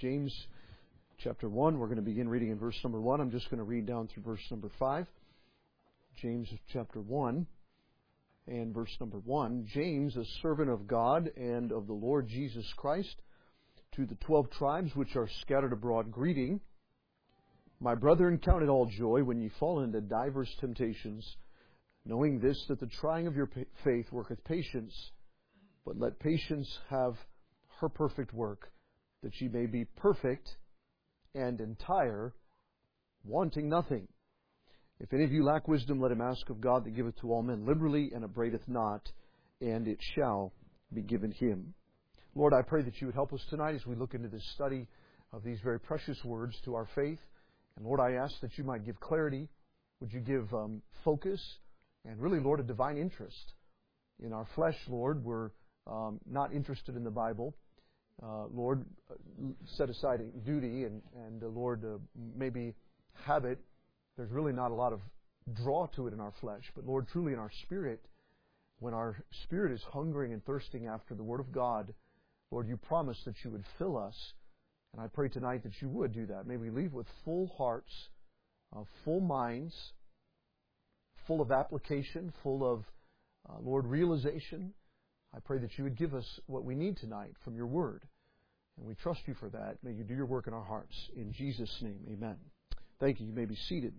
James chapter 1. We're going to begin reading in verse number 1. I'm just going to read down through verse number 5. James chapter 1 and verse number 1. James, a servant of God and of the Lord Jesus Christ, to the 12 tribes which are scattered abroad, greeting. My brethren, count it all joy when ye fall into divers temptations, knowing this, that the trying of your faith worketh patience. But let patience have her perfect work, that ye may be perfect and entire, wanting nothing. If any of you lack wisdom, let him ask of God, that giveth to all men liberally, and upbraideth not, and it shall be given him. Lord, I pray that you would help us tonight as we look into this study of these very precious words to our faith. And Lord, I ask that you might give clarity. Would you give focus? And really, Lord, a divine interest. In our flesh, Lord, we're not interested in the Bible. Lord, set aside duty and Lord, maybe habit. There's really not a lot of draw to it in our flesh. But Lord, truly in our spirit, when our spirit is hungering and thirsting after the Word of God, Lord, you promised that you would fill us. And I pray tonight that you would do that. May we leave with full hearts, full minds, full of application, full of, Lord, realization. I pray that you would give us what we need tonight from your Word. And we trust you for that. May you do your work in our hearts. In Jesus' name, amen. Thank you. You may be seated.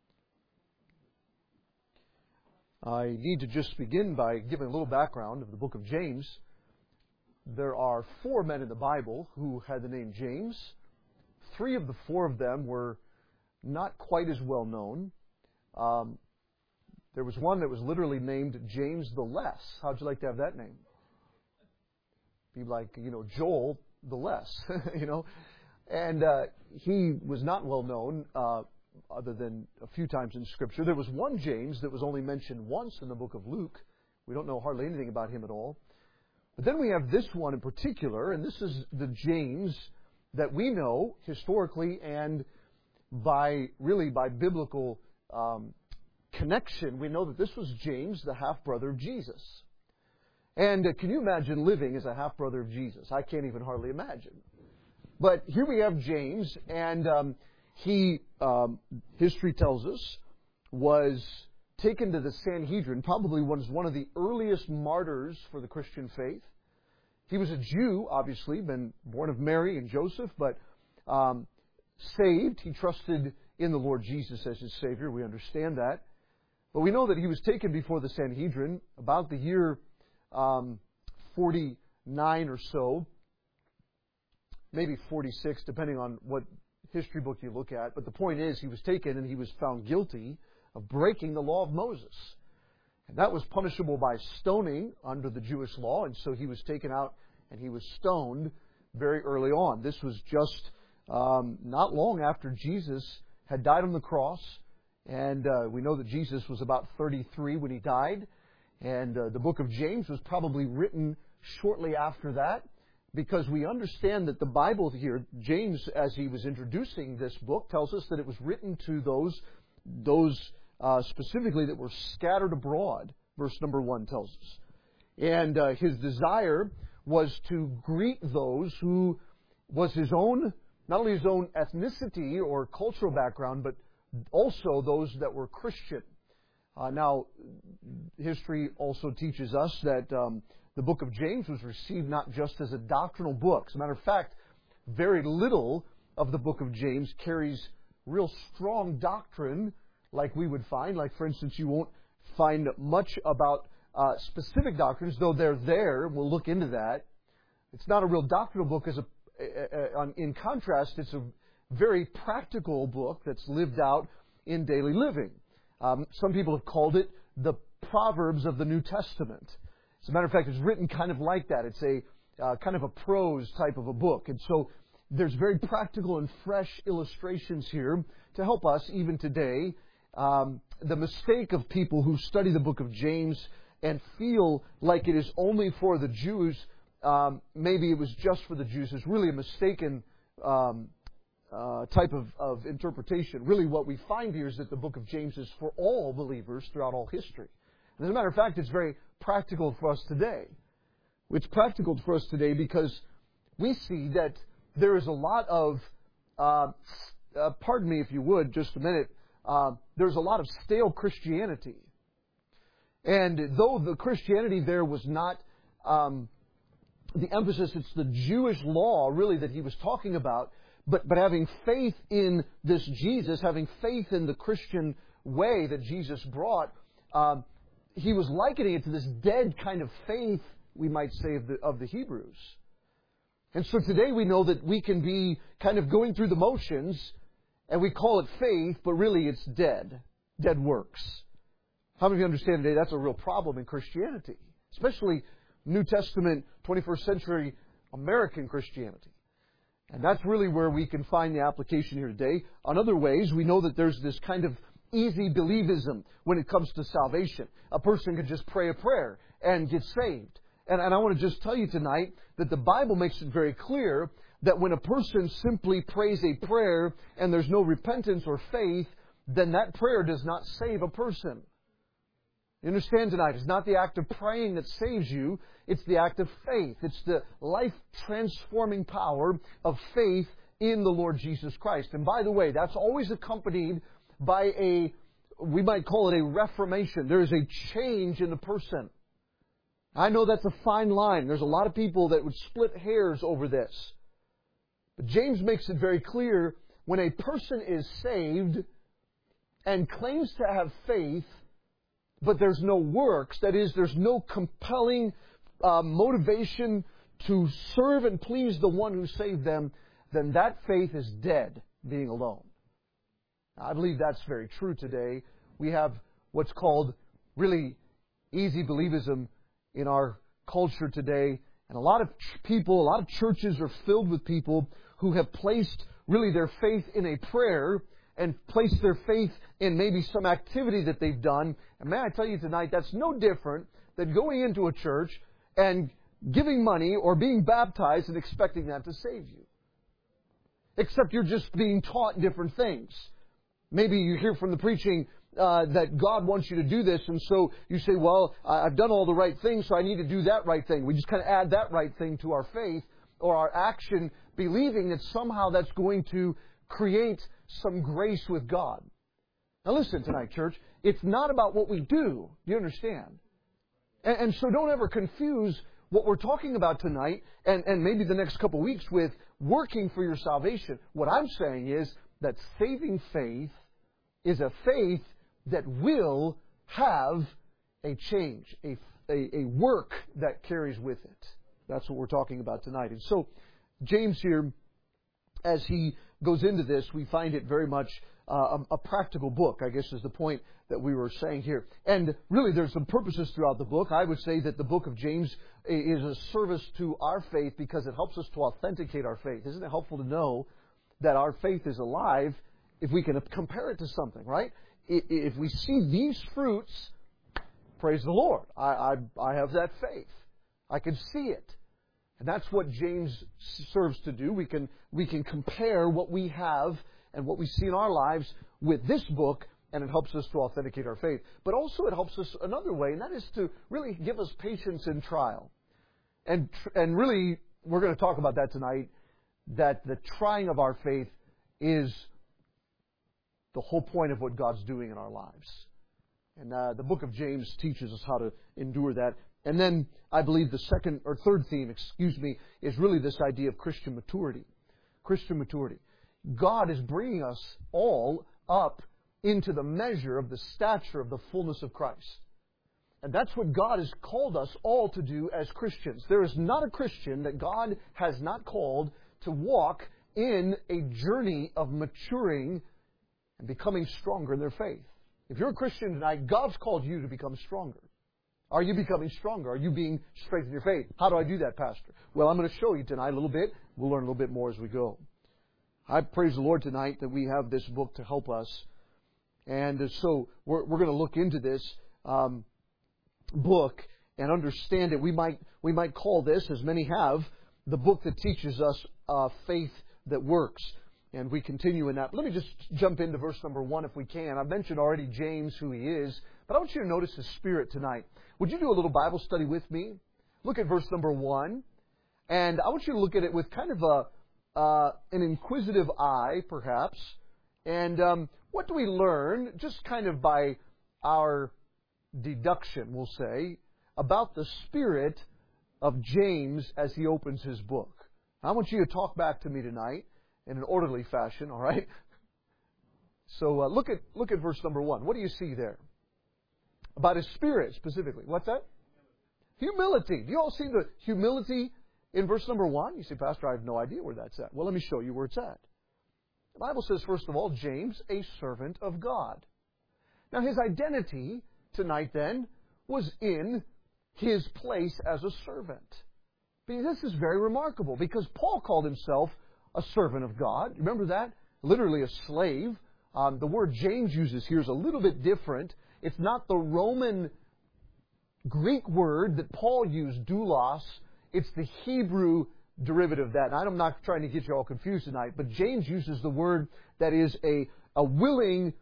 I need to just begin by giving a little background of the book of James. There are 4 men in the Bible who had the name James. 3 of the 4 of them were not quite as well known. There was one that was literally named James the Less. How'd you like to have that name? Be like, Joel the Less, And he was not well known other than a few times in Scripture. There was one James that was only mentioned once in the book of Luke. We don't know hardly anything about him at all. But then we have this one in particular, and this is the James that we know historically and by biblical connection. We know that this was James, the half-brother of Jesus. And can you imagine living as a half-brother of Jesus? I can't even hardly imagine. But here we have James, and he, history tells us, was taken to the Sanhedrin, probably was one of the earliest martyrs for the Christian faith. He was a Jew, obviously, been born of Mary and Joseph, but saved. He trusted in the Lord Jesus as his Savior. We understand that. But we know that he was taken before the Sanhedrin about the year 49 or so, maybe 46, depending on what history book you look at. But the point is, he was taken and he was found guilty of breaking the law of Moses. And that was punishable by stoning under the Jewish law. And so he was taken out and he was stoned very early on. This was just not long after Jesus had died on the cross. And we know that Jesus was about 33 when he died. And the book of James was probably written shortly after that, because we understand that the Bible here, James, as he was introducing this book, tells us that it was written to those specifically that were scattered abroad, verse number 1 tells us. And his desire was to greet those who was his own, not only his own ethnicity or cultural background, but also those that were Christian. Now, history also teaches us that the book of James was received not just as a doctrinal book. As a matter of fact, very little of the book of James carries real strong doctrine like we would find. Like, for instance, you won't find much about specific doctrines, though they're there. We'll look into that. It's not a real doctrinal book. In contrast, it's a very practical book that's lived out in daily living. Some people have called it the Proverbs of the New Testament. As a matter of fact, it's written kind of like that. It's a kind of a prose type of a book. And so there's very practical and fresh illustrations here to help us even today. The mistake of people who study the book of James and feel like it is only for the Jews, maybe it was just for the Jews, is really a mistaken type of interpretation. Really what we find here is that the book of James is for all believers throughout all history. And as a matter of fact, it's very practical for us today. It's practical for us today because we see that there is a lot of, pardon me if you would, just a minute, there's a lot of stale Christianity. And though the Christianity there was not the emphasis, it's the Jewish law really that he was talking about, but having faith in this Jesus, having faith in the Christian way that Jesus brought, he was likening it to this dead kind of faith, we might say, of the Hebrews. And so today we know that we can be kind of going through the motions, and we call it faith, but really it's dead works. How many of you understand today that's a real problem in Christianity, especially New Testament, 21st century American Christianity? And that's really where we can find the application here today. On other ways, we know that there's this kind of easy believism when it comes to salvation. A person can just pray a prayer and get saved. And I want to just tell you tonight that the Bible makes it very clear that when a person simply prays a prayer and there's no repentance or faith, then that prayer does not save a person. You understand tonight? It's not the act of praying that saves you. It's the act of faith. It's the life-transforming power of faith in the Lord Jesus Christ. And by the way, that's always accompanied by we might call it a reformation. There is a change in the person. I know that's a fine line. There's a lot of people that would split hairs over this. But James makes it very clear, when a person is saved and claims to have faith, but there's no works, that is, there's no compelling motivation to serve and please the one who saved them, then that faith is dead, being alone. I believe that's very true today. We have what's called really easy believism in our culture today. And a lot of people, a lot of churches are filled with people who have placed really their faith in a prayer and placed their faith in maybe some activity that they've done. And may I tell you tonight, that's no different than going into a church and giving money or being baptized and expecting that to save you. Except you're just being taught different things. Maybe you hear from the preaching that God wants you to do this, and so you say, well, I've done all the right things, so I need to do that right thing. We just kind of add that right thing to our faith or our action, believing that somehow that's going to create some grace with God. Now listen tonight, church. It's not about what we do. Do you understand? And so don't ever confuse what we're talking about tonight and maybe the next couple of weeks with working for your salvation. What I'm saying is that saving faith is a faith that will have a change, a work that carries with it. That's what we're talking about tonight. And so James here, as he goes into this, we find it very much a practical book, I guess is the point that we were saying here. And really there's some purposes throughout the book. I would say that the book of James is a service to our faith because it helps us to authenticate our faith. Isn't it helpful to know that our faith is alive if we can compare it to something, right? If we see these fruits, praise the Lord. I have that faith. I can see it. And that's what James serves to do. We can compare what we have and what we see in our lives with this book, and it helps us to authenticate our faith. But also it helps us another way, and that is to really give us patience in trial. And really, we're going to talk about that tonight, that the trying of our faith is the whole point of what God's doing in our lives. And the book of James teaches us how to endure that. And then I believe the second or third theme, is really this idea of Christian maturity. Christian maturity. God is bringing us all up into the measure of the stature of the fullness of Christ. And that's what God has called us all to do as Christians. There is not a Christian that God has not called to walk in a journey of maturing and becoming stronger in their faith. If you're a Christian tonight, God's called you to become stronger. Are you becoming stronger? Are you being strengthened in your faith? How do I do that, Pastor? Well, I'm going to show you tonight a little bit. We'll learn a little bit more as we go. I praise the Lord tonight that we have this book to help us. And so we're going to look into this book and understand it. We might call this, as many have, the book that teaches us faith that works. And we continue in that. Let me just jump into verse number 1 if we can. I've mentioned already James, who he is, but I want you to notice his spirit tonight. Would you do a little Bible study with me? Look at verse number 1. And I want you to look at it with kind of an inquisitive eye, perhaps. And what do we learn, just kind of by our deduction, we'll say, about the spirit of James as he opens his book? I want you to talk back to me tonight in an orderly fashion, all right? So look at verse number 1. What do you see there? About his spirit, specifically. What's that? Humility. Do you all see the humility in verse number 1? You say, Pastor, I have no idea where that's at. Well, let me show you where it's at. The Bible says, first of all, James, a servant of God. Now, his identity tonight, then, was in his place as a servant. This is very remarkable, because Paul called himself a servant of God. Remember that? Literally a slave. The word James uses here is a little bit different. It's not the Roman Greek word that Paul used, doulos. It's the Hebrew derivative of that. And I'm not trying to get you all confused tonight, but James uses the word that is a willing,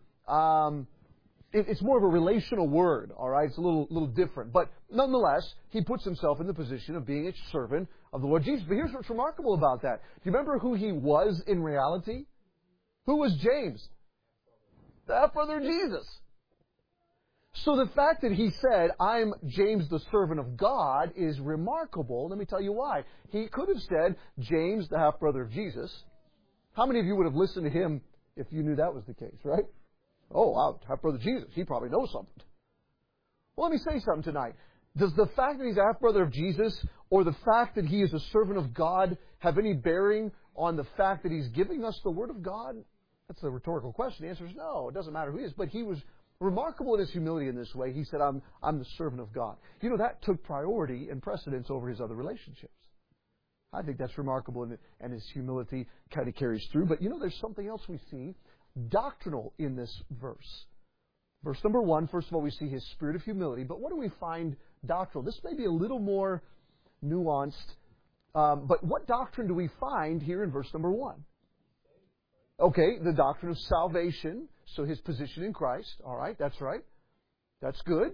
it's more of a relational word, all right? It's a little different. But nonetheless, he puts himself in the position of being a servant of the Lord Jesus. But here's what's remarkable about that. Do you remember who he was in reality? Who was James? The half-brother of Jesus. So the fact that he said, I'm James the servant of God, is remarkable. Let me tell you why. He could have said, James the half-brother of Jesus. How many of you would have listened to him if you knew that was the case, right? Oh, wow, half-brother Jesus, he probably knows something. Well, let me say something tonight. Does the fact that he's a half-brother of Jesus, or the fact that he is a servant of God, have any bearing on the fact that he's giving us the Word of God? That's a rhetorical question. The answer is no. It doesn't matter who he is. But he was remarkable in his humility in this way. He said, I'm the servant of God. You know, that took priority and precedence over his other relationships. I think that's remarkable, and his humility kind of carries through. But, you know, there's something else we see doctrinal in this verse. Verse number 1, first of all, we see his spirit of humility. But what do we find doctrinal? This may be a little more nuanced. But what doctrine do we find here in verse number 1? Okay, the doctrine of salvation. So his position in Christ. All right, that's right. That's good.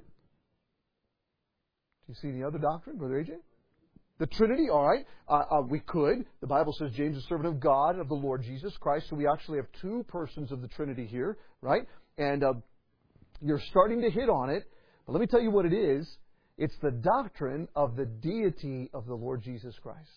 Do you see any other doctrine, Brother AJ? The Trinity, all right. We could. The Bible says James is a servant of God and of the Lord Jesus Christ. So we actually have two persons of the Trinity here, right? And you're starting to hit on it. But let me tell you what it is. It's the doctrine of the deity of the Lord Jesus Christ.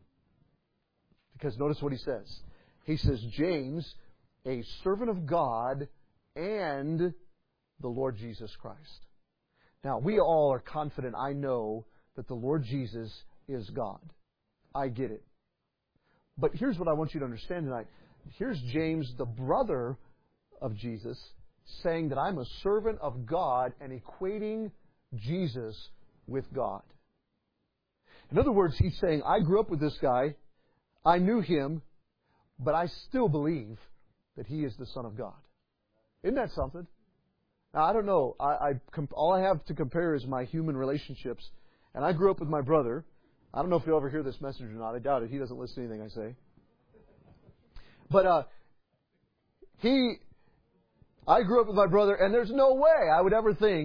Because notice what he says. He says, James, a servant of God and the Lord Jesus Christ. Now, we all are confident, I know, that the Lord Jesus is God. I get it. But here's what I want you to understand tonight. Here's James, the brother of Jesus, saying that I'm a servant of God and equating Jesus with God. In other words, he's saying, I grew up with this guy, I knew him, but I still believe that he is the Son of God. Isn't that something? Now, I don't know. All I have to compare is my human relationships. And I grew up with my brother. I don't know if you'll ever hear this message or not. I doubt it. He doesn't listen to anything I say. But I grew up with my brother, and there's no way I would ever think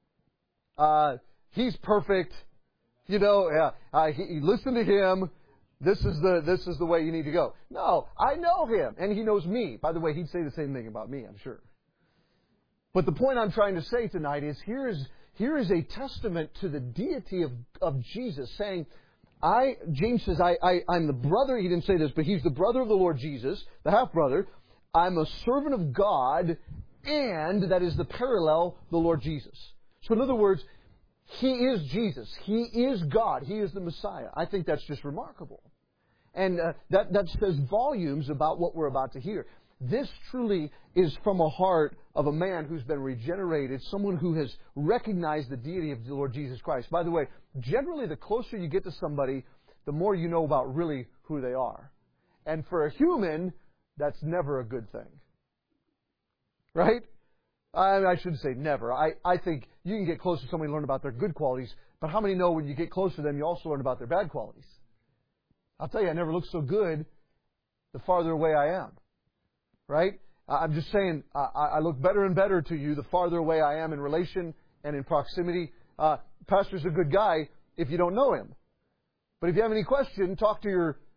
he's perfect. You know, listen to him. This is the way you need to go. No, I know him, and he knows me. By the way, he'd say the same thing about me, I'm sure. But the point I'm trying to say tonight is here is a testament to the deity of Jesus, saying, James says, I'm the brother, he didn't say this, but he's the brother of the Lord Jesus, the half-brother. I'm a servant of God, and that is the parallel, the Lord Jesus. So in other words, he is Jesus. He is God. He is the Messiah. I think that's just remarkable. And that says volumes about what we're about to hear. This truly is from a heart of a man who's been regenerated, someone who has recognized the deity of the Lord Jesus Christ. By the way, generally the closer you get to somebody, the more you know about really who they are. And for a human, that's never a good thing. Right? I shouldn't say never. I think you can get close to somebody and learn about their good qualities, but how many know when you get close to them, you also learn about their bad qualities? I'll tell you, I never look so good the farther away I am. Right? I'm just saying, I look better and better to you the farther away I am in relation and in proximity. Pastor's a good guy if you don't know him. But if you have any question, talk to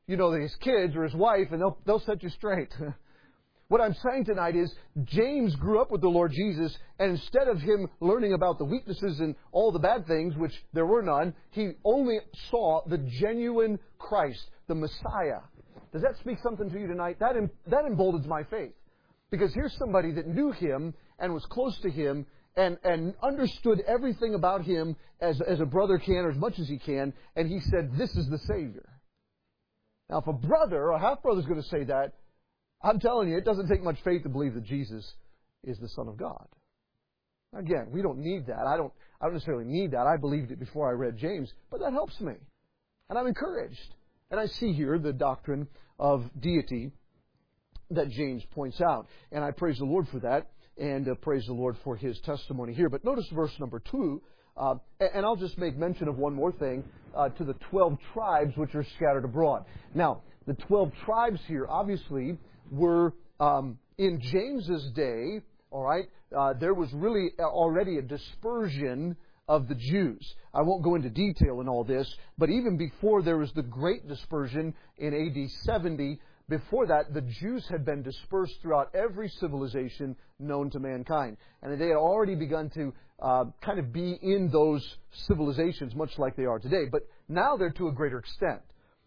his kids or his wife, and they'll set you straight. What I'm saying tonight is James grew up with the Lord Jesus, and instead of him learning about the weaknesses and all the bad things, which there were none, he only saw the genuine Christ, the Messiah. Does that speak something to you tonight? That emboldens my faith. Because here's somebody that knew him and was close to him and understood everything about him as a brother can, or as much as he can, and he said, this is the Savior. Now, if a brother or half-brother is going to say that, I'm telling you, it doesn't take much faith to believe that Jesus is the Son of God. Again, we don't need that. I don't necessarily need that. I believed it before I read James, but that helps me. And I'm encouraged. And I see here the doctrine of deity that James points out. And I praise the Lord for that, and praise the Lord for his testimony here. But notice verse number 2, and I'll just make mention of one more thing, to the 12 tribes which are scattered abroad. Now, the 12 tribes here, obviously, were in James's day, all right, there was really already a dispersion of the Jews. I won't go into detail in all this, but even before there was the great dispersion in AD 70, before that, the Jews had been dispersed throughout every civilization known to mankind. And they had already begun to kind of be in those civilizations, much like they are today. But now they're to a greater extent.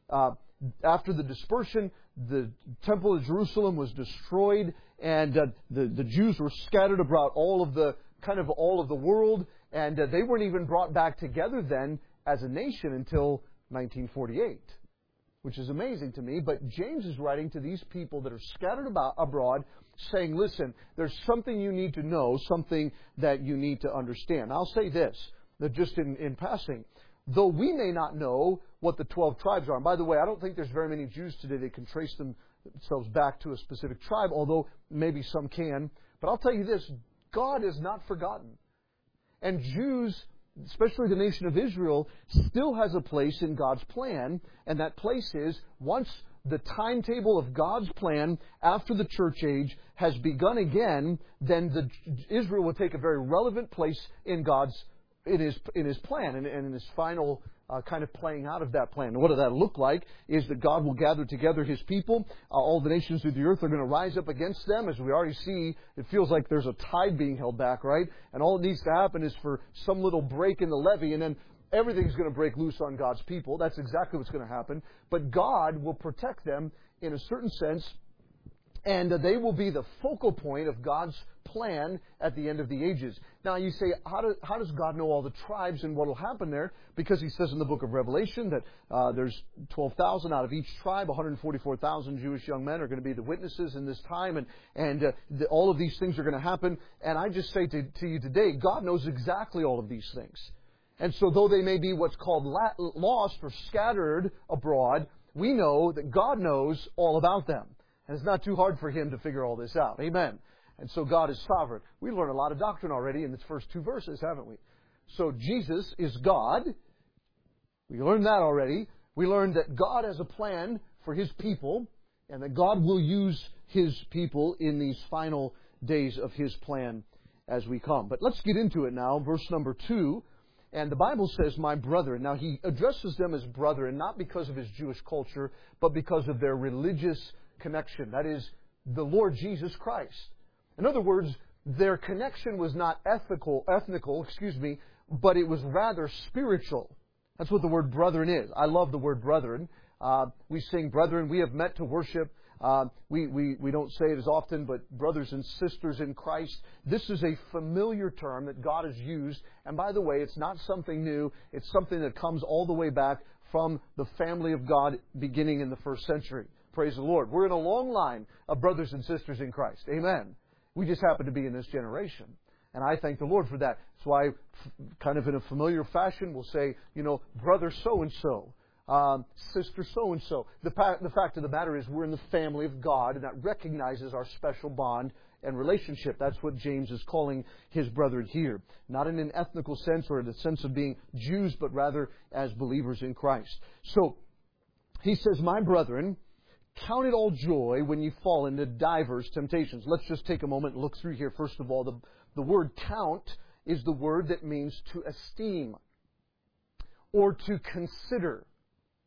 After the dispersion, the Temple of Jerusalem was destroyed, and the Jews were scattered abroad all of the world, and they weren't even brought back together then as a nation until 1948, which is amazing to me. But James is writing to these people that are scattered abroad, saying, listen, there's something you need to know, something that you need to understand. I'll say this, that just in passing, though we may not know what the 12 tribes are, and by the way, I don't think there's very many Jews today that can trace themselves back to a specific tribe, although maybe some can. But I'll tell you this, God is not forgotten. And Jews, especially the nation of Israel, still has a place in God's plan, and that place is once the timetable of God's plan after the church age has begun again, then Israel will take a very relevant place in his plan and in his final kind of playing out of that plan. And what does that look like is that God will gather together His people. All the nations of the earth are going to rise up against them. As we already see, it feels like there's a tide being held back, right? And all it needs to happen is for some little break in the levee, and then everything's going to break loose on God's people. That's exactly what's going to happen. But God will protect them in a certain sense, and they will be the focal point of God's plan at the end of the ages. Now you say, how does God know all the tribes and what will happen there? Because He says in the book of Revelation that there's 12,000 out of each tribe, 144,000 Jewish young men are going to be the witnesses in this time, and all of these things are going to happen. And I just say to you today, God knows exactly all of these things. And so though they may be what's called lost or scattered abroad, we know that God knows all about them. And it's not too hard for Him to figure all this out. Amen. And so God is sovereign. We learned a lot of doctrine already in the first two verses, haven't we? So Jesus is God. We learned that already. We learned that God has a plan for His people, and that God will use His people in these final days of His plan as we come. But let's get into it now. Verse number 2. And the Bible says, my brethren. Now He addresses them as brethren, not because of His Jewish culture, but because of their religious connection. That is, the Lord Jesus Christ. In other words, their connection was not ethnical, but it was rather spiritual. That's what the word brethren is. I love the word brethren. We sing, brethren, we have met to worship. We don't say it as often, but brothers and sisters in Christ. This is a familiar term that God has used. And by the way, it's not something new. It's something that comes all the way back from the family of God beginning in the first century. Praise the Lord. We're in a long line of brothers and sisters in Christ. Amen. We just happen to be in this generation. And I thank the Lord for that. That's why, kind of in a familiar fashion, we'll say, brother so-and-so, sister so-and-so. The fact of the matter is we're in the family of God, and that recognizes our special bond and relationship. That's what James is calling his brethren here. Not in an ethnical sense or in the sense of being Jews, but rather as believers in Christ. So, he says, my brethren, count it all joy when you fall into divers temptations. Let's just take a moment and look through here. First of all, the word count is the word that means to esteem or to consider.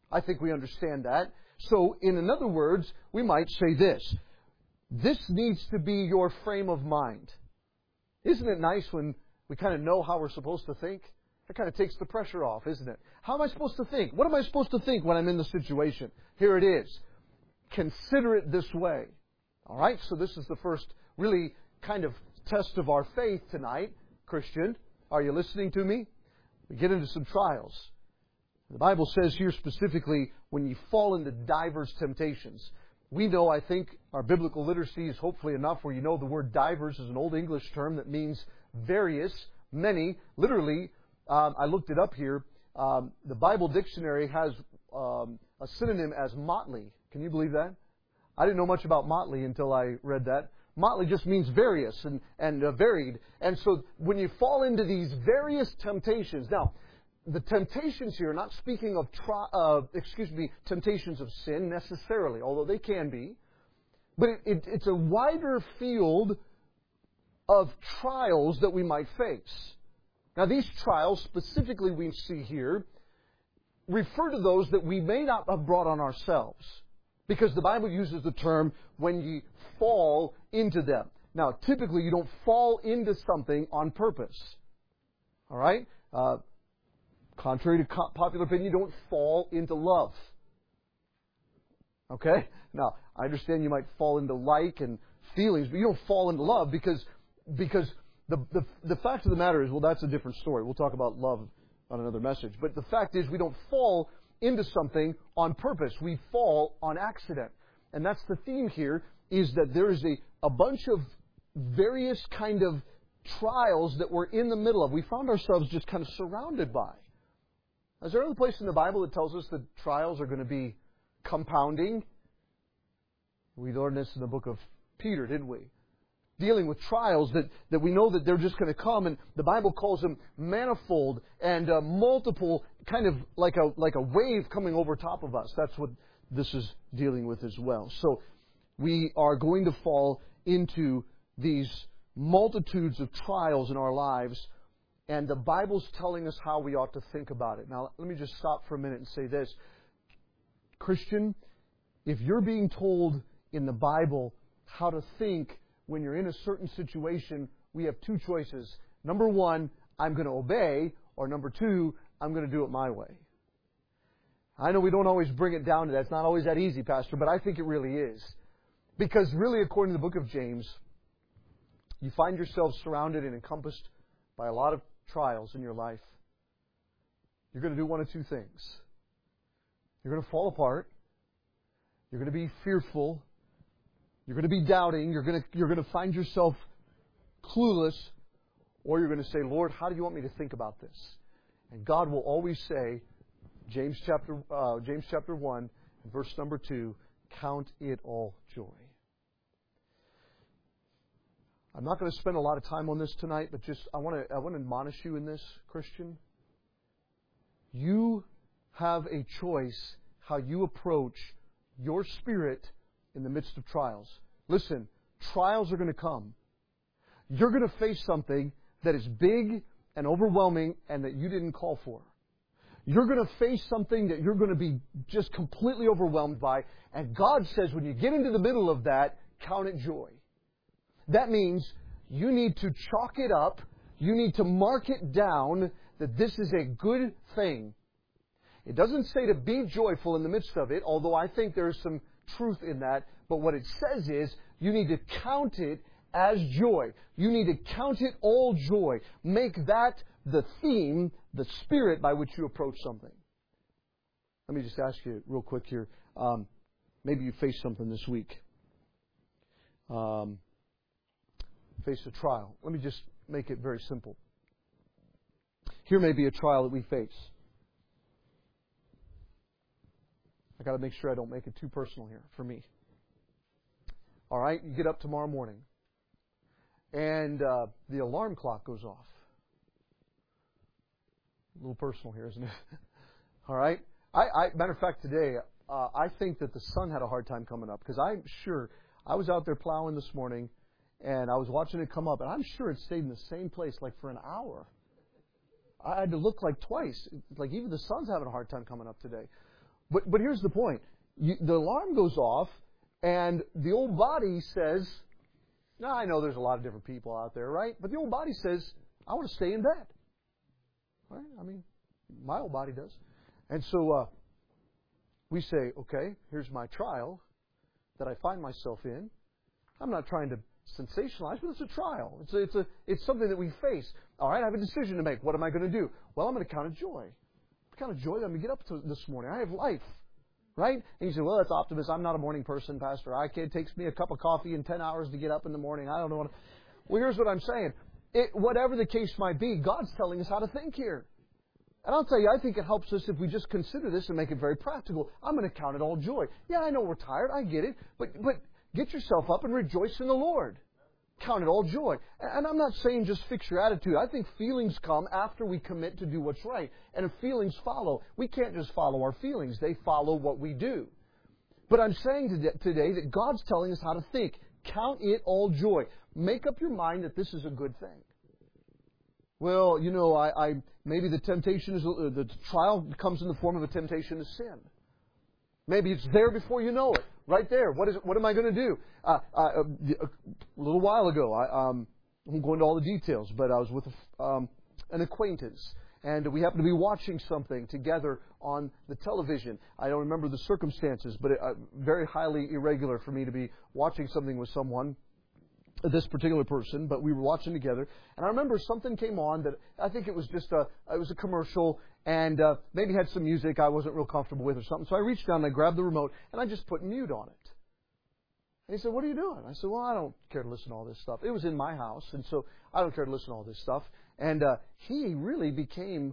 I think we understand that. So, in other words, we might say this. This needs to be your frame of mind. Isn't it nice when we kind of know how we're supposed to think? That kind of takes the pressure off, isn't it? How am I supposed to think? What am I supposed to think when I'm in the situation? Here it is. Consider it this way. All right? So this is the first really kind of test of our faith tonight. Christian, are you listening to me? We get into some trials. The Bible says here specifically, when you fall into divers temptations. We know, I think, our biblical literacy is hopefully enough where you know the word divers is an Old English term that means various, many. Literally, I looked it up here. The Bible dictionary has a synonym as motley. Can you believe that? I didn't know much about motley until I read that. Motley just means various and varied. And so when you fall into these various temptations, now, the temptations here are not speaking of temptations of sin necessarily, although they can be. But it's a wider field of trials that we might face. Now, these trials, specifically we see here, refer to those that we may not have brought on ourselves. Because the Bible uses the term, when ye fall into them. Now, typically you don't fall into something on purpose. All right? Contrary to popular opinion, you don't fall into love. Okay? Now, I understand you might fall into like and feelings, but you don't fall into love because the fact of the matter is, well, that's a different story. We'll talk about love on another message. But the fact is, we don't fall into something on purpose. We fall on accident. And that's the theme here, is that there is a bunch of various kind of trials that we're in the middle of. We found ourselves just kind of surrounded by. Is there another place in the Bible that tells us that trials are going to be compounding? We learned this in the book of Peter, didn't we? Dealing with trials that we know that they're just going to come, and the Bible calls them manifold and multiple, kind of like a wave coming over top of us. That's what this is dealing with as well. So we are going to fall into these multitudes of trials in our lives, and the Bible's telling us how we ought to think about it. Now, let me just stop for a minute and say this. Christian, if you're being told in the Bible how to think when you're in a certain situation, we have two choices. Number one, I'm going to obey, or number two, I'm going to do it my way. I know we don't always bring it down to that. It's not always that easy, Pastor, but I think it really is. Because really, according to the book of James, you find yourself surrounded and encompassed by a lot of trials in your life. You're going to do one of two things. You're going to fall apart. You're going to be fearful. You're going to be doubting. You're going to find yourself clueless. Or you're going to say, Lord, how do you want me to think about this? And God will always say, James chapter 1, and verse number 2, count it all joy. I'm not going to spend a lot of time on this tonight, but just I want to admonish you in this, Christian. You have a choice how you approach your spirit in the midst of trials. Listen, trials are going to come. You're going to face something that is big and overwhelming and that you didn't call for. You're going to face something that you're going to be just completely overwhelmed by. And God says when you get into the middle of that, count it joy. That means you need to chalk it up. You need to mark it down that this is a good thing. It doesn't say to be joyful in the midst of it, although I think there's some truth in that. But what it says is you need to count it as joy. You need to count it all joy. Make that the theme, the spirit by which you approach something. Let me just ask you real quick here. Maybe you face something this week. Face a trial. Let me just make it very simple. Here may be a trial that we face. I got to make sure I don't make it too personal here for me. All right, you get up tomorrow morning, and the alarm clock goes off. A little personal here, isn't it? All right. Matter of fact, today I think that the sun had a hard time coming up because I'm sure I was out there plowing this morning, and I was watching it come up, and I'm sure it stayed in the same place like for an hour. I had to look like twice. Like even the sun's having a hard time coming up today. But here's the point. The alarm goes off, and the old body says, now, I know there's a lot of different people out there, right? But the old body says, I want to stay in bed. Right? I mean, my old body does. And so we say, okay, here's my trial that I find myself in. I'm not trying to sensationalize, but it's a trial. It's something that we face. All right, I have a decision to make. What am I going to do? Well, I'm going to count a joy. What kind of joy I'm going to get up to this morning? I have life. Right? And you say, well, that's optimism. I'm not a morning person, Pastor. It takes me a cup of coffee and 10 hours to get up in the morning. I don't know what... Well, here's what I'm saying. Whatever the case might be, God's telling us how to think here. And I'll tell you, I think it helps us if we just consider this and make it very practical. I'm going to count it all joy. Yeah, I know we're tired. I get it. But get yourself up and rejoice in the Lord. Count it all joy. And I'm not saying just fix your attitude. I think feelings come after we commit to do what's right. And if feelings follow, we can't just follow our feelings. They follow what we do. But I'm saying today that God's telling us how to think. Count it all joy. Make up your mind that this is a good thing. Well, you know, maybe the temptation is, the trial comes in the form of a temptation to sin. Maybe it's there before you know it. Right there. What am I going to do? A little while ago, I won't go into all the details, but I was with an acquaintance, and we happened to be watching something together on the television. I don't remember the circumstances, but very highly irregular for me to be watching something with someone, this particular person, but we were watching together, and I remember something came on that I think it was just it was a commercial, and maybe had some music I wasn't real comfortable with or something. So I reached down and I grabbed the remote and I just put mute on it. And he said, "What are you doing?" I said, "Well, I don't care to listen to all this stuff." It was in my house, and so I don't care to listen to all this stuff. And he really became,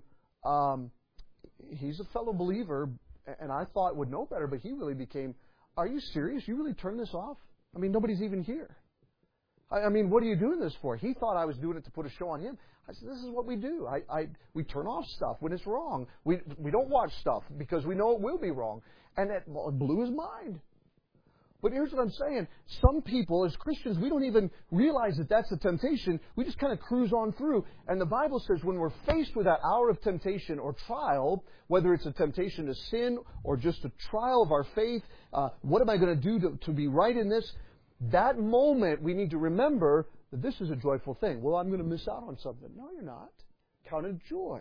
he's a fellow believer, and I thought would know better, but he really became, "Are you serious? You really turn this off? I mean, nobody's even here. I mean, what are you doing this for?" He thought I was doing it to put a show on him. I said, "This is what we do. We turn off stuff when it's wrong. We don't watch stuff because we know it will be wrong." And it blew his mind. But here's what I'm saying. Some people, as Christians, we don't even realize that that's a temptation. We just kind of cruise on through. And the Bible says when we're faced with that hour of temptation or trial, whether it's a temptation to sin or just a trial of our faith, what am I going to do to be right in this? That moment, we need to remember that this is a joyful thing. Well, I'm going to miss out on something. No, you're not. Count it joy.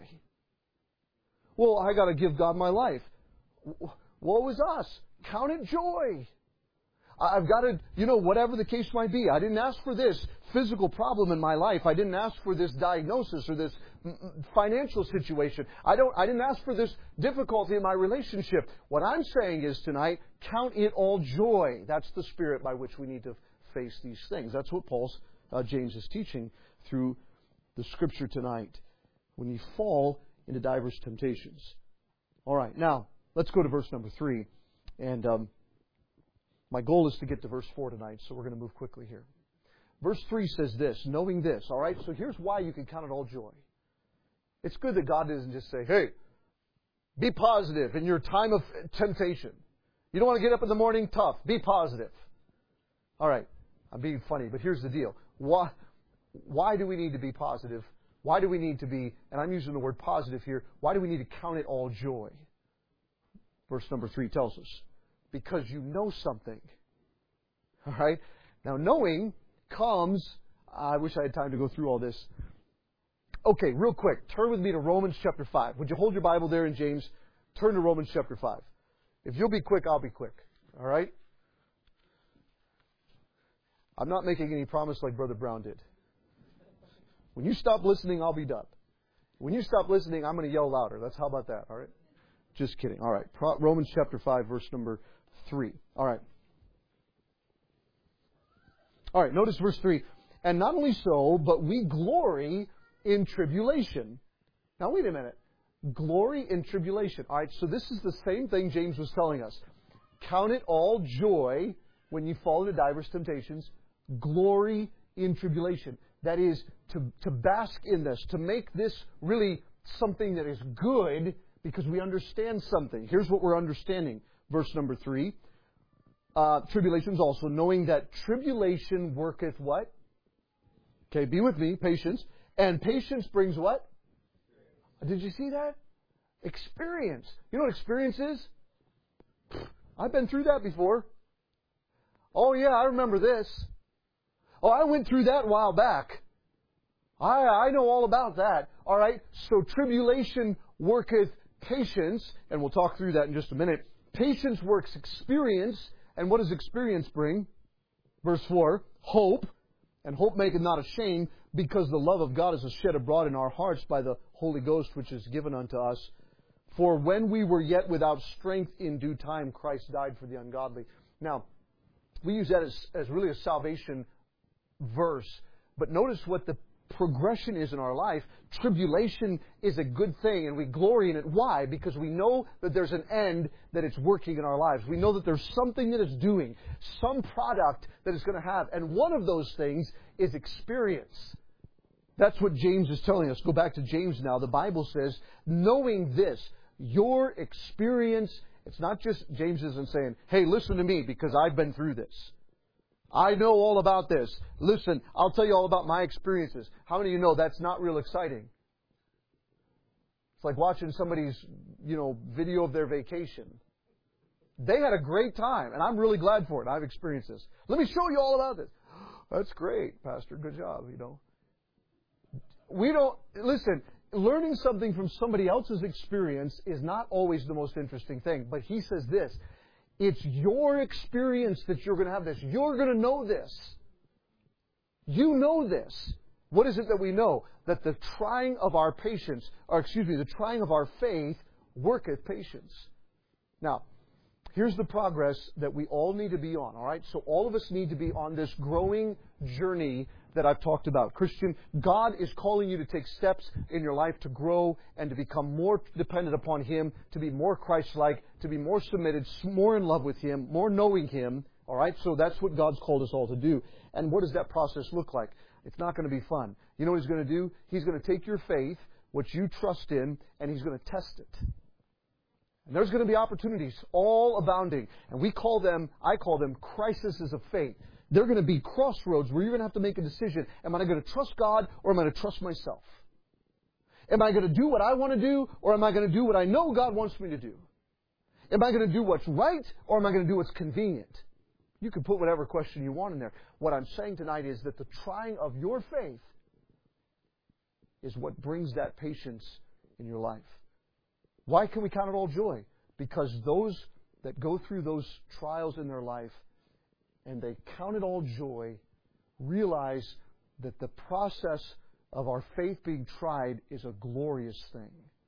Well, I got to give God my life. Woe is us. Count it joy. I've got to, whatever the case might be. I didn't ask for this physical problem in my life. I didn't ask for this diagnosis or this financial situation. I didn't ask for this difficulty in my relationship. What I'm saying is tonight, count it all joy. That's the spirit by which we need to face these things. That's what James is teaching through the Scripture tonight. When you fall into diverse temptations. All right, now let's go to verse number 3, and my goal is to get to verse 4 tonight, so we're going to move quickly here. Verse 3 says this, knowing this, all right? So here's why you can count it all joy. It's good that God doesn't just say, hey, be positive in your time of temptation. You don't want to get up in the morning tough. Be positive. All right, I'm being funny, but here's the deal. Why do we need to be positive? Why do we need to be, and I'm using the word positive here, why do we need to count it all joy? Verse number 3 tells us. Because you know something. All right? Now, knowing comes... I wish I had time to go through all this. Okay, real quick. Turn with me to Romans chapter 5. Would you hold your Bible there in James? Turn to Romans chapter 5. If you'll be quick, I'll be quick. All right? I'm not making any promise like Brother Brown did. When you stop listening, I'll be done. When you stop listening, I'm going to yell louder. How about that? All right? Just kidding. All right. Romans chapter 5, verse number 3. All right. All right. Notice verse 3. And not only so, but we glory in tribulation. Now, wait a minute. Glory in tribulation. All right. So this is the same thing James was telling us. Count it all joy when you fall into diverse temptations. Glory in tribulation. That is, to bask in this, to make this really something that is good because we understand something. Here's what we're understanding. Verse number 3. Tribulations also, knowing that tribulation worketh what? Okay, be with me, patience. And patience brings what? Did you see that? Experience. You know what experience is? I've been through that before. Oh yeah, I remember this. Oh, I went through that a while back. I know all about that. All right, so tribulation worketh patience, and we'll talk through that in just a minute. Patience works experience, and what does experience bring? Verse 4, hope, and hope maketh not ashamed, because the love of God is shed abroad in our hearts by the Holy Ghost, which is given unto us. For when we were yet without strength, in due time Christ died for the ungodly. Now, we use that as really a salvation verse, but notice what the progression is in our life. Tribulation is a good thing, and we glory in it. Why? Because we know that there's an end that it's working in our lives. We know that there's something that it's doing, some product that it's going to have. And one of those things is experience. That's what James is telling us. Go back to James now. The Bible says, knowing this, your experience, it's not just, James isn't saying, hey, listen to me because I've been through this. I know all about this. Listen, I'll tell you all about my experiences. How many of you know that's not real exciting? It's like watching somebody's, video of their vacation. They had a great time, and I'm really glad for it. I've experienced this. Let me show you all about this. That's great, Pastor. Good job, Listen, learning something from somebody else's experience is not always the most interesting thing. But he says this. It's your experience that you're going to have this. You're going to know this. You know this. What is it that we know? That the trying of our patience, the trying of our faith worketh patience. Now, here's the progress that we all need to be on, all right? So all of us need to be on this growing journey that I've talked about. Christian, God is calling you to take steps in your life to grow and to become more dependent upon Him, to be more Christ-like, to be more submitted, more in love with Him, more knowing Him. All right? So that's what God's called us all to do. And what does that process look like? It's not going to be fun. You know what He's going to do? He's going to take your faith, what you trust in, and He's going to test it. And there's going to be opportunities all abounding. And I call them crises of faith. They're going to be crossroads where you're going to have to make a decision. Am I going to trust God or am I going to trust myself? Am I going to do what I want to do or am I going to do what I know God wants me to do? Am I going to do what's right or am I going to do what's convenient? You can put whatever question you want in there. What I'm saying tonight is that the trying of your faith is what brings that patience in your life. Why can we count it all joy? Because those that go through those trials in their life and they count it all joy, realize that the process of our faith being tried is a glorious thing.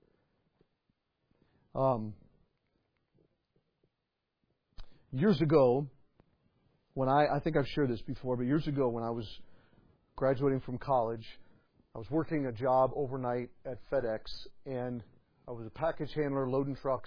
Years ago, when I think I've shared this before, but years ago when I was graduating from college, I was working a job overnight at FedEx, and I was a package handler loading trucks.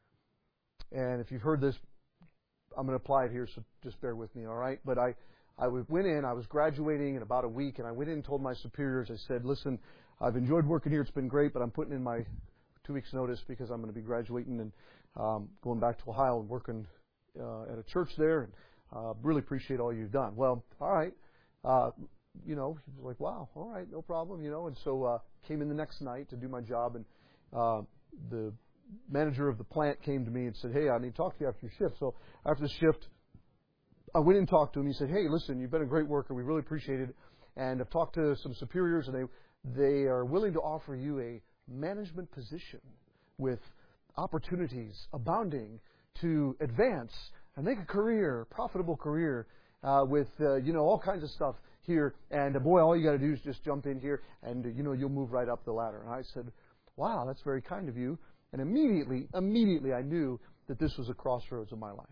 And if you've heard this, I'm going to apply it here, so just bear with me, all right? But I went in, I was graduating in about a week, and I went in and told my superiors, I said, listen, I've enjoyed working here, it's been great, but I'm putting in my 2 weeks' notice because I'm going to be graduating and going back to Ohio and working at a church there, and really appreciate all you've done. Well, all right. He was like, wow, all right, no problem, and so came in the next night to do my job, and the manager of the plant came to me and said, hey, I need to talk to you after your shift. So after the shift, I went in and talked to him. He said, hey, listen, you've been a great worker. We really appreciate it. And I've talked to some superiors, and they are willing to offer you a management position with opportunities abounding to advance and make a career, profitable career, with all kinds of stuff here. And boy, all you got to do is just jump in here, and you'll move right up the ladder. And I said, wow, that's very kind of you. And immediately I knew that this was a crossroads of my life.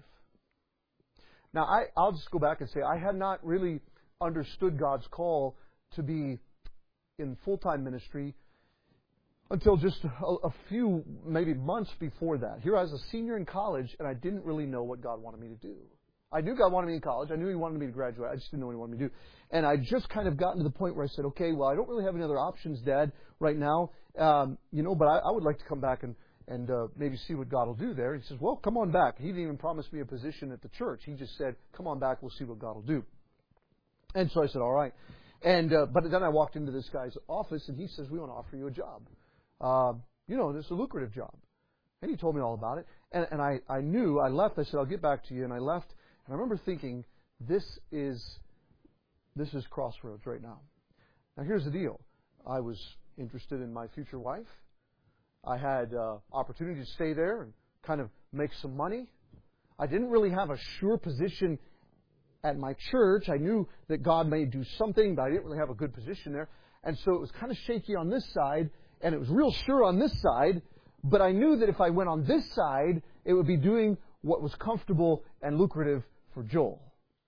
Now, I'll just go back and say I had not really understood God's call to be in full-time ministry until just a few, maybe months before that. Here I was a senior in college, and I didn't really know what God wanted me to do. I knew God wanted me in college. I knew He wanted me to graduate. I just didn't know what He wanted me to do. And I just kind of gotten to the point where I said, okay, well, I don't really have any other options, Dad, right now. But I would like to come back and maybe see what God will do there. He says, well, come on back. He didn't even promise me a position at the church. He just said, come on back, we'll see what God will do. And so I said, all right. And but then I walked into this guy's office, and he says, we want to offer you a job. It's a lucrative job. And he told me all about it. And I knew, I left, I said, I'll get back to you. And I left, and I remember thinking, this is crossroads right now. Now here's the deal. I was interested in my future wife. I had opportunity to stay there and kind of make some money. I didn't really have a sure position at my church. I knew that God may do something, but I didn't really have a good position there. And so it was kind of shaky on this side, and it was real sure on this side. But I knew that if I went on this side, it would be doing what was comfortable and lucrative for Joel.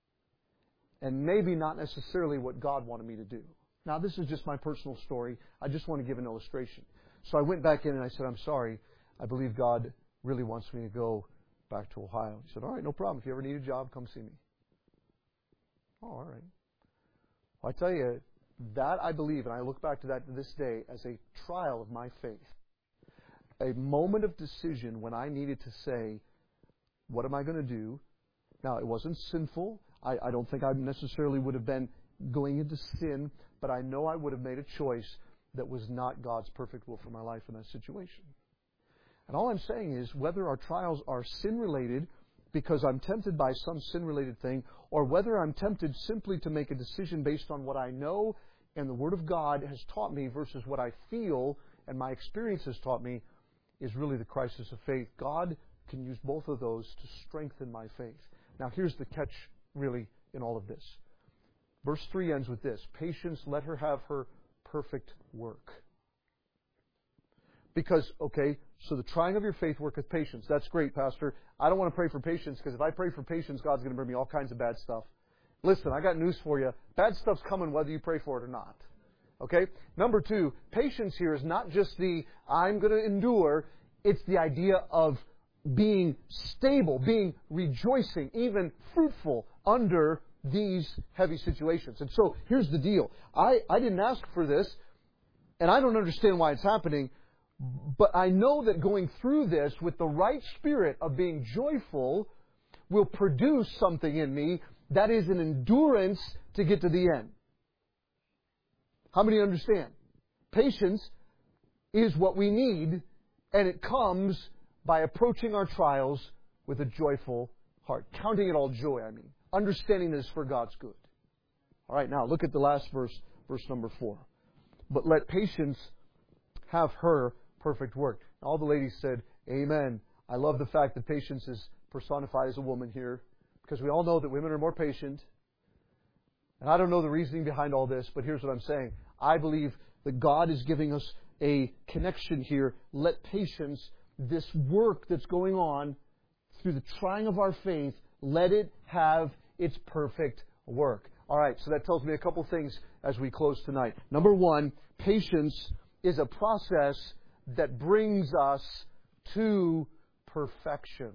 And maybe not necessarily what God wanted me to do. Now, this is just my personal story. I just want to give an illustration. So I went back in and I said, I'm sorry. I believe God really wants me to go back to Ohio. He said, all right, no problem. If you ever need a job, come see me. Oh, all right. Well, I tell you, that I believe, and I look back to that to this day, as a trial of my faith. A moment of decision when I needed to say, what am I going to do? Now, it wasn't sinful. I don't think I necessarily would have been going into sin, but I know I would have made a choice that was not God's perfect will for my life in that situation. And all I'm saying is, whether our trials are sin-related, because I'm tempted by some sin-related thing, or whether I'm tempted simply to make a decision based on what I know and the Word of God has taught me versus what I feel and my experience has taught me, is really the crisis of faith. God can use both of those to strengthen my faith. Now, here's the catch, really, in all of this. Verse 3 ends with this: patience, let her have her perfect work. Because, okay, so the trying of your faith worketh patience. That's great, Pastor. I don't want to pray for patience, because if I pray for patience, God's going to bring me all kinds of bad stuff. Listen, I got news for you. Bad stuff's coming whether you pray for it or not. Okay? Number 2, patience here is not just the I'm going to endure. It's the idea of being stable, being rejoicing, even fruitful under these heavy situations. And so here's the deal. I didn't ask for this, and I don't understand why it's happening, but I know that going through this with the right spirit of being joyful will produce something in me that is an endurance to get to the end. How many understand? Patience is what we need, and it comes by approaching our trials with a joyful heart. Counting it all joy, I mean. Understanding this for God's good. All right, now look at the last verse, verse number 4. But let patience have her perfect work. All the ladies said, amen. I love the fact that patience is personified as a woman here, because we all know that women are more patient. And I don't know the reasoning behind all this, but here's what I'm saying. I believe that God is giving us a connection here. Let patience, this work that's going on through the trying of our faith, let it have its perfect work. All right, so that tells me a couple things as we close tonight. Number 1, patience is a process that brings us to perfection.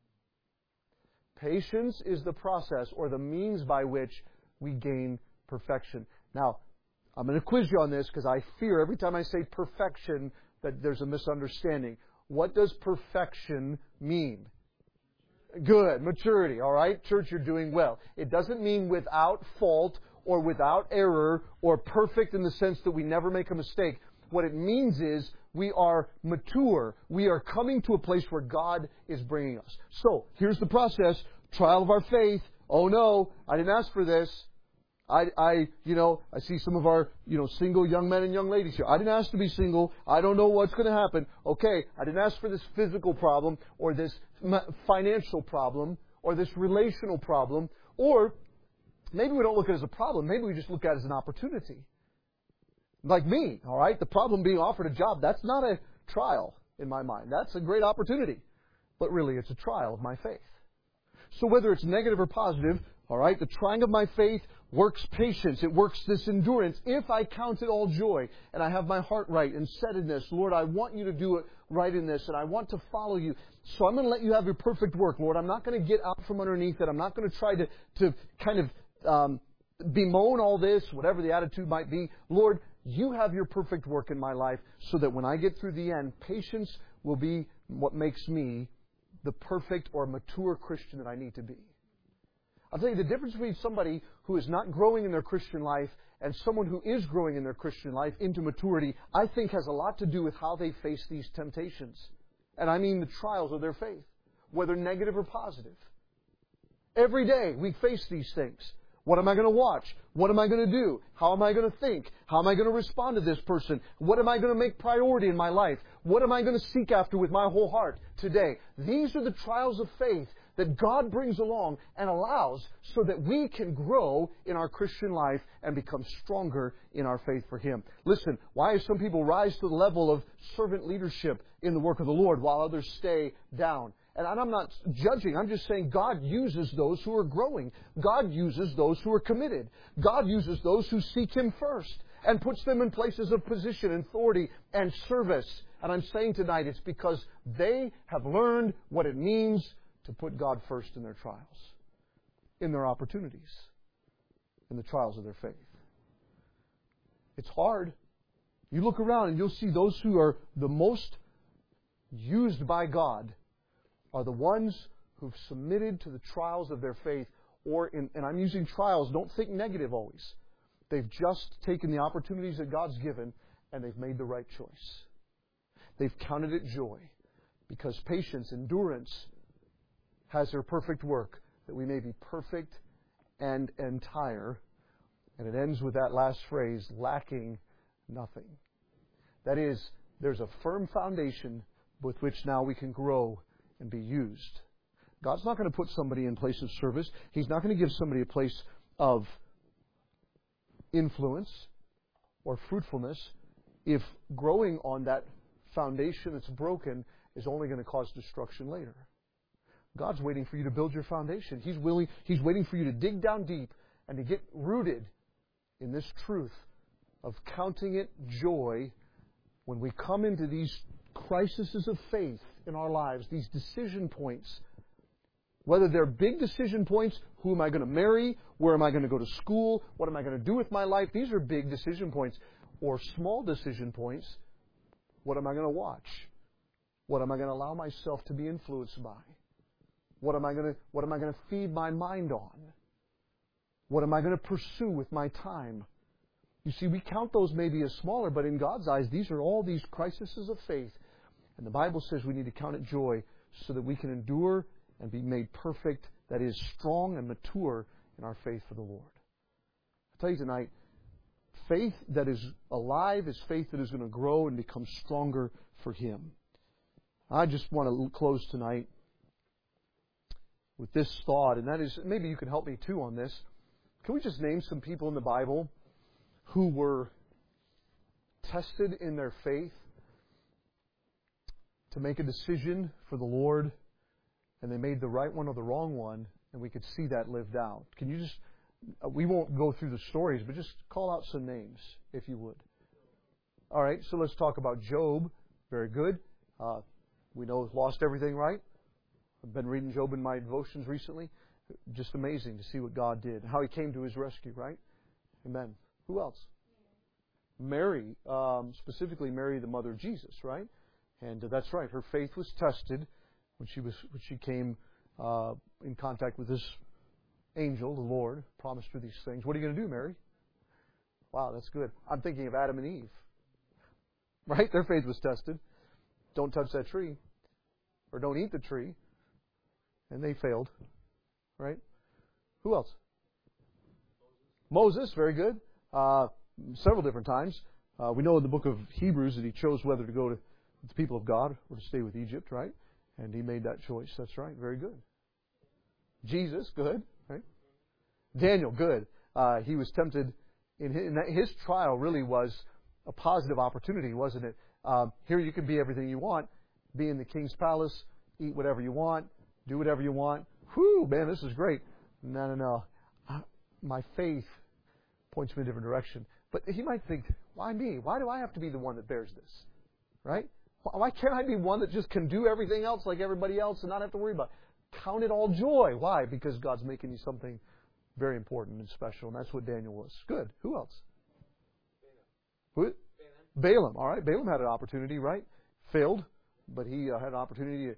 Patience is the process or the means by which we gain perfection. Now, I'm going to quiz you on this because I fear every time I say perfection that there's a misunderstanding. What does perfection mean? Good. Maturity. All right? Church, you're doing well. It doesn't mean without fault or without error or perfect in the sense that we never make a mistake. What it means is we are mature. We are coming to a place where God is bringing us. So, here's the process. Trial of our faith. Oh no, I didn't ask for this. I see some of our, single young men and young ladies here. I didn't ask to be single. I don't know what's going to happen. Okay, I didn't ask for this physical problem or this financial problem or this relational problem. Or maybe we don't look at it as a problem. Maybe we just look at it as an opportunity. Like me, all right? The problem being offered a job, that's not a trial in my mind. That's a great opportunity. But really, it's a trial of my faith. So whether it's negative or positive, all right, the trying of my faith works patience. It works this endurance. If I count it all joy and I have my heart right and set in this, Lord, I want you to do it right in this and I want to follow you. So I'm going to let you have your perfect work, Lord. I'm not going to get out from underneath it. I'm not going to try to kind of bemoan all this, whatever the attitude might be. Lord, you have your perfect work in my life so that when I get through the end, patience will be what makes me the perfect or mature Christian that I need to be. I'll tell you, the difference between somebody who is not growing in their Christian life and someone who is growing in their Christian life into maturity, I think has a lot to do with how they face these temptations And I mean the trials of their faith, whether negative or positive. Every day we face these things. What am I going to watch? What am I going to do? How am I going to think? How am I going to respond to this person? What am I going to make priority in my life? What am I going to seek after with my whole heart today? These are the trials of faith that God brings along and allows so that we can grow in our Christian life and become stronger in our faith for Him. Listen, why do some people rise to the level of servant leadership in the work of the Lord while others stay down? And I'm not judging. I'm just saying God uses those who are growing. God uses those who are committed. God uses those who seek Him first and puts them in places of position, authority, and service. And I'm saying tonight it's because they have learned what it means to put God first in their trials, in their opportunities, in the trials of their faith. It's hard. You look around and you'll see those who are the most used by God are the ones who've submitted to the trials of their faith, and I'm using trials, don't think negative always. They've just taken the opportunities that God's given and they've made the right choice. They've counted it joy because patience, endurance has their perfect work, that we may be perfect and entire. And it ends with that last phrase, lacking nothing. That is, there's a firm foundation with which now we can grow and be used. God's not going to put somebody in place of service. He's not going to give somebody a place of influence or fruitfulness if growing on that foundation that's broken is only going to cause destruction later. God's waiting for you to build your foundation. He's waiting for you to dig down deep and to get rooted in this truth of counting it joy when we come into these crises of faith in our lives, these decision points. Whether they're big decision points, who am I going to marry? Where am I going to go to school? What am I going to do with my life? These are big decision points. Or small decision points. What am I going to watch? What am I going to allow myself to be influenced by? What am I going to feed my mind on? What am I going to pursue with my time? You see, we count those maybe as smaller, but in God's eyes, these are all these crises of faith. And the Bible says we need to count it joy so that we can endure and be made perfect, that is, strong and mature in our faith for the Lord. I tell you tonight, faith that is alive is faith that is going to grow and become stronger for Him. I just want to close tonight with this thought, and that is, maybe you can help me too on this. Can we just name some people in the Bible who were tested in their faith to make a decision for the Lord, and they made the right one or the wrong one, and we could see that lived out? Can you just, we won't go through the stories, but just call out some names, if you would. All right, so let's talk about Job. Very good. We know he's lost everything, right? I've been reading Job in my devotions recently. Just amazing to see what God did, how He came to His rescue, right? Amen. Who else? Mary, specifically Mary, the mother of Jesus, right? And that's right. Her faith was tested when she came in contact with this angel, the Lord, promised her these things. What are you going to do, Mary? Wow, that's good. I'm thinking of Adam and Eve. Right? Their faith was tested. Don't touch that tree. Or don't eat the tree. And they failed. Right? Who else? Moses, very good. Several different times. We know in the book of Hebrews that he chose whether to go to the people of God or to stay with Egypt, right? And he made that choice. That's right. Very good. Jesus, good. Right? Daniel, good. He was tempted. His trial really was a positive opportunity, wasn't it? Here you can be everything you want. Be in the king's palace. Eat whatever you want. Do whatever you want. Whew, man, this is great. No. My faith points me in a different direction. But he might think, why me? Why do I have to be the one that bears this? Right? Why can't I be one that just can do everything else like everybody else and not have to worry about it? Count it all joy. Why? Because God's making you something very important and special. And that's what Daniel was. Good. Who else? Who? Balaam. All right. Balaam had an opportunity, right? Failed. But he had an opportunity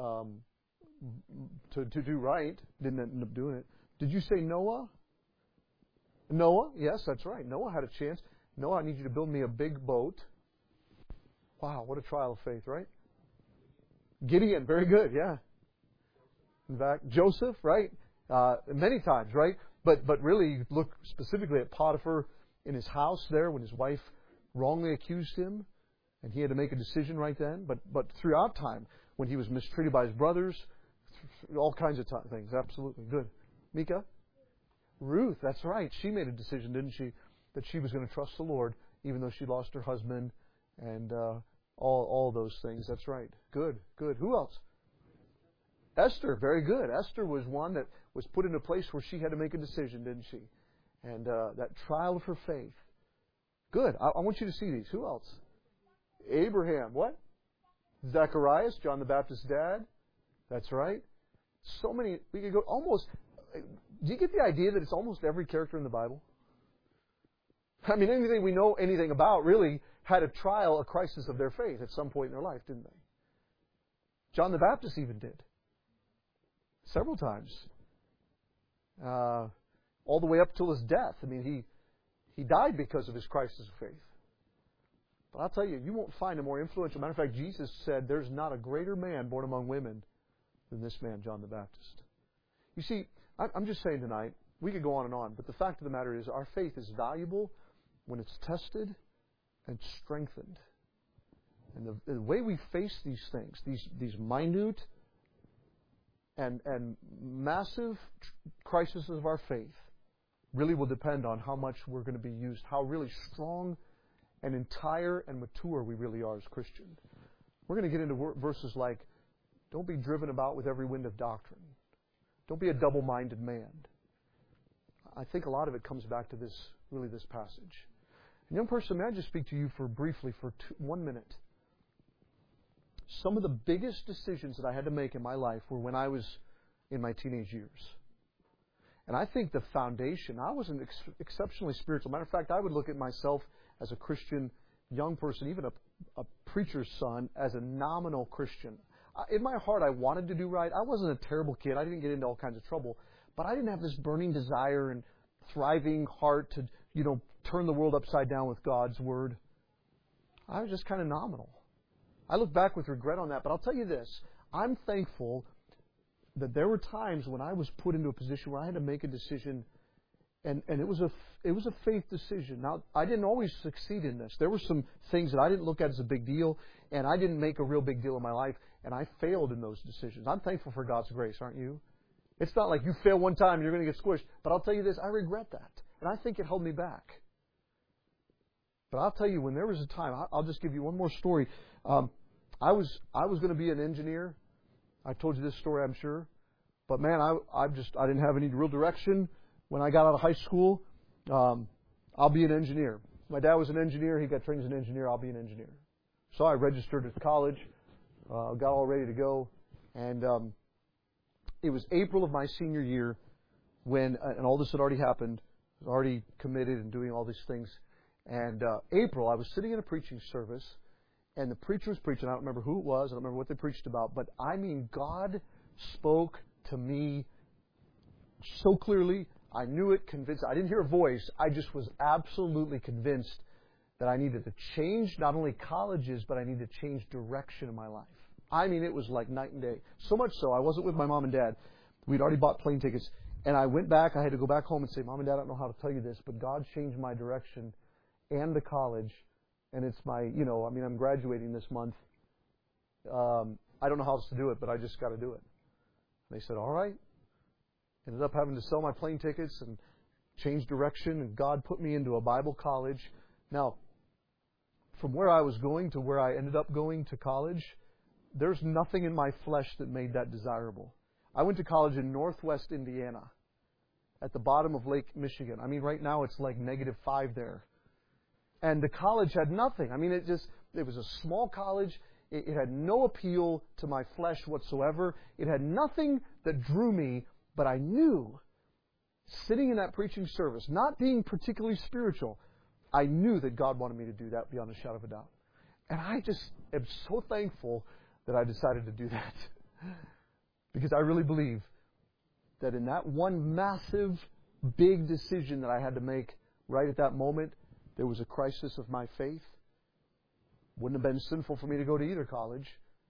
to do right. Didn't end up doing it. Did you say Noah? Noah? Yes, that's right. Noah had a chance. Noah, I need you to build me a big boat. Wow, what a trial of faith, right? Gideon, very good, yeah. In fact, Joseph, right? Many times, right? But really, you look specifically at Potiphar in his house there when his wife wrongly accused him, and he had to make a decision right then. But throughout time, when he was mistreated by his brothers, all kinds of things. Absolutely. Good. Mika? Ruth, that's right. She made a decision, didn't she, that she was going to trust the Lord, even though she lost her husband and all those things. That's right. Good. Who else? Esther, very good. Esther was one that was put in a place where she had to make a decision, didn't she? And that trial of her faith. Good. I want you to see these. Who else? Abraham. What? Zacharias, John the Baptist's dad. That's right. So many. We could go almost. Do you get the idea that it's almost every character in the Bible? I mean, anything we know anything about really had a trial, a crisis of their faith at some point in their life, didn't they? John the Baptist even did. Several times. All the way up till his death. I mean, he died because of his crisis of faith. But I'll tell you, you won't find a more influential. Matter of fact, Jesus said there's not a greater man born among women than this man, John the Baptist. You see, I'm just saying tonight, we could go on, but the fact of the matter is our faith is valuable when it's tested and strengthened. And the way we face these things, these minute and massive crises of our faith, really will depend on how much we're going to be used, how really strong and entire and mature we really are as Christians. We're going to get into verses like, don't be driven about with every wind of doctrine. Don't be a double-minded man. I think a lot of it comes back to this passage. And young person, may I just speak to you briefly for 1 minute? Some of the biggest decisions that I had to make in my life were when I was in my teenage years. And I think the foundation, I wasn't exceptionally spiritual. Matter of fact, I would look at myself as a Christian young person, even a preacher's son, as a nominal Christian. In my heart, I wanted to do right. I wasn't a terrible kid. I didn't get into all kinds of trouble. But I didn't have this burning desire and thriving heart to, turn the world upside down with God's Word. I was just kind of nominal. I look back with regret on that, but I'll tell you this. I'm thankful that there were times when I was put into a position where I had to make a decision, and it was a faith decision. Now, I didn't always succeed in this. There were some things that I didn't look at as a big deal, and I didn't make a real big deal in my life, and I failed in those decisions. I'm thankful for God's grace, aren't you? It's not like you fail one time and you're going to get squished. But I'll tell you this, I regret that. And I think it held me back. But I'll tell you, when there was a time, I'll just give you one more story. I was going to be an engineer. I told you this story, I'm sure. But man, I didn't have any real direction. When I got out of high school, I'll be an engineer. My dad was an engineer. He got trained as an engineer. I'll be an engineer. So I registered at college, got all ready to go. And it was April of my senior year when, and all this had already happened, I was already committed and doing all these things. And April, I was sitting in a preaching service, and the preacher was preaching. I don't remember who it was. I don't remember what they preached about. But I mean, God spoke to me so clearly. I knew it, convinced. I didn't hear a voice. I just was absolutely convinced that I needed to change not only colleges, but I needed to change direction in my life. I mean, it was like night and day. So much so, I wasn't with my mom and dad. We'd already bought plane tickets. And I went back. I had to go back home and say, Mom and Dad, I don't know how to tell you this, but God changed my direction and the college. And it's my, I'm graduating this month. I don't know how else to do it, but I just got to do it. And they said, all right. Ended up having to sell my plane tickets and change direction. And God put me into a Bible college. Now, from where I was going to where I ended up going to college, there's nothing in my flesh that made that desirable. I went to college in northwest Indiana, at the bottom of Lake Michigan. I mean, right now it's like -5 there. And the college had nothing. I mean, it was a small college. It had no appeal to my flesh whatsoever. It had nothing that drew me, but I knew, sitting in that preaching service, not being particularly spiritual, I knew that God wanted me to do that beyond a shadow of a doubt. And I just am so thankful that I decided to do that. Because I really believe that in that one massive, big decision that I had to make right at that moment, there was a crisis of my faith. Wouldn't have been sinful for me to go to either college.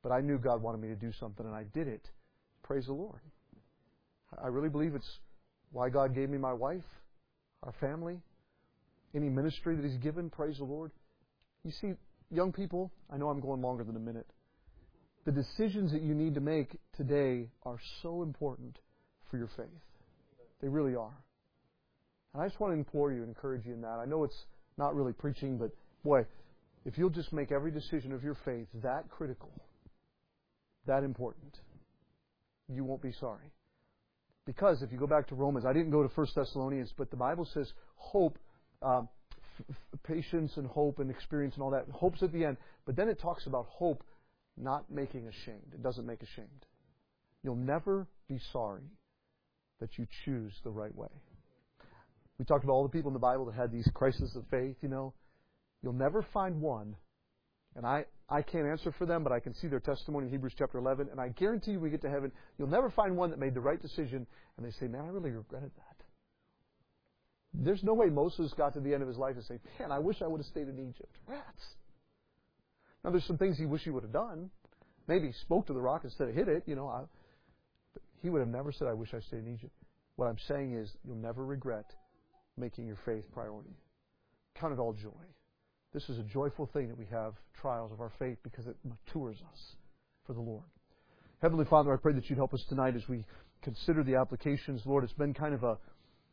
But I knew God wanted me to do something, and I did it. Praise the Lord. I really believe it's why God gave me my wife, our family, any ministry that He's given. Praise the Lord. You see, young people, I know I'm going longer than a minute. The decisions that you need to make today are so important for your faith. They really are. And I just want to implore you and encourage you in that. I know it's not really preaching, but boy, if you'll just make every decision of your faith that critical, that important, you won't be sorry. Because if you go back to Romans, I didn't go to 1 Thessalonians, but the Bible says hope, patience and hope and experience and all that. Hope's at the end. But then it talks about hope not making ashamed. It doesn't make ashamed. You'll never be sorry that you choose the right way. We talked about all the people in the Bible that had these crises of faith, You'll never find one, and I can't answer for them, but I can see their testimony in Hebrews chapter 11, and I guarantee you when we get to heaven, you'll never find one that made the right decision, and they say, man, I really regretted that. There's no way Moses got to the end of his life and say, man, I wish I would have stayed in Egypt. Rats. Now, there's some things he wished he would have done. Maybe he spoke to the rock instead of hit it, but he would have never said, I wish I stayed in Egypt. What I'm saying is, you'll never regret making your faith priority. Count it all joy. This is a joyful thing that we have trials of our faith because it matures us for the Lord. Heavenly Father, I pray that you'd help us tonight as we consider the applications. Lord, it's been kind of a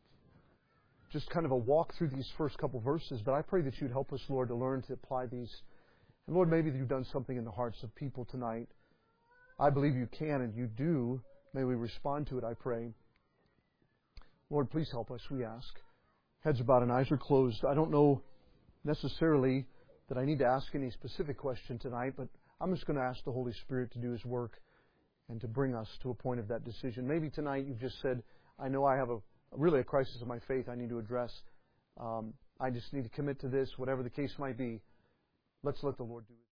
walk through these first couple verses, but I pray that you'd help us, Lord, to learn to apply these. And Lord, maybe you've done something in the hearts of people tonight. I believe you can and you do. May we respond to it, I pray. Lord, please help us, we ask. Heads are bowed and eyes are closed. I don't know necessarily that I need to ask any specific question tonight, but I'm just going to ask the Holy Spirit to do His work and to bring us to a point of that decision. Maybe tonight you've just said, I know I have really a crisis of my faith I need to address. I just need to commit to this, whatever the case might be. Let's let the Lord do it.